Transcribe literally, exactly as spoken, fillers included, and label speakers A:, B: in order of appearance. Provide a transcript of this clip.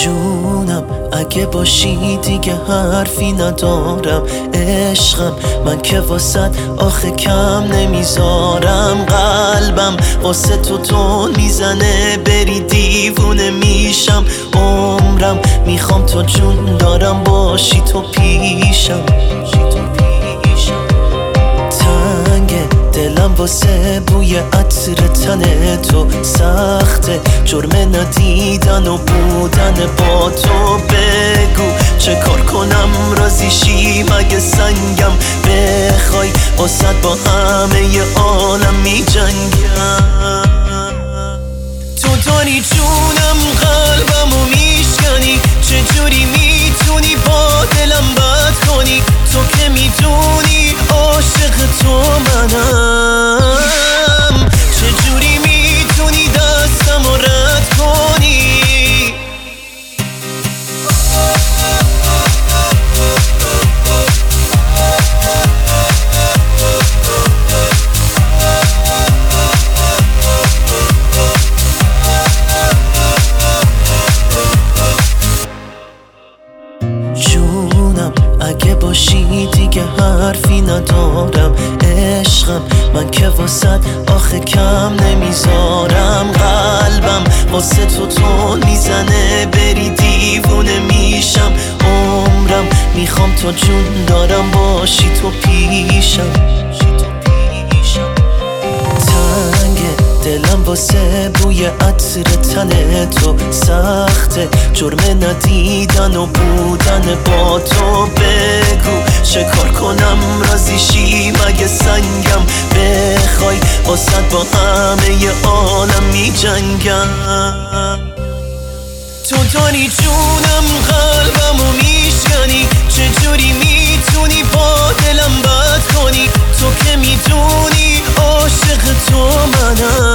A: جونم اگه باشی دیگه حرفی ندارم. عشقم من که واسط آخه کم نمیذارم. قلبم واسه تو تون میزنه، بری دیوونه میشم. عمرم میخوام تو جون دارم باشی تو پیشم. تنگه دلم واسه بوی عطر تن تو، سخته جرم ندیدن و بودن با تو. بگو چه کار کنم راضی شی مگه سنگم بخوای، واسد با همه ی عالم می جنگم. تو داری جونم قلبمو میشکنی، چجوری میتونی با دلم بد کنی؟ تو که میدونی عاشق تو منم، چجوری میتونی دستمو رد کنی؟ اگه باشی دیگه حرفی ندارم. عشقم من که واسد آخه کم نمیذارم. قلبم واسه تو تون میزنه، بری دیوونه میشم. عمرم میخوام تو جون دارم باشی تو پیشم. تنگه دلم واسه بوی عطر تن تو، سخته جرم ندیدن و بودن با تو. بگو چه کار کنم راضی شی مگه سنگم بخوای، واسد با همه ی عالم می جنگم. تو داری جونم قلبمو میشکنی، چجوری میتونی با دلم بد کنی؟ تو که میدونی عاشق تو منم،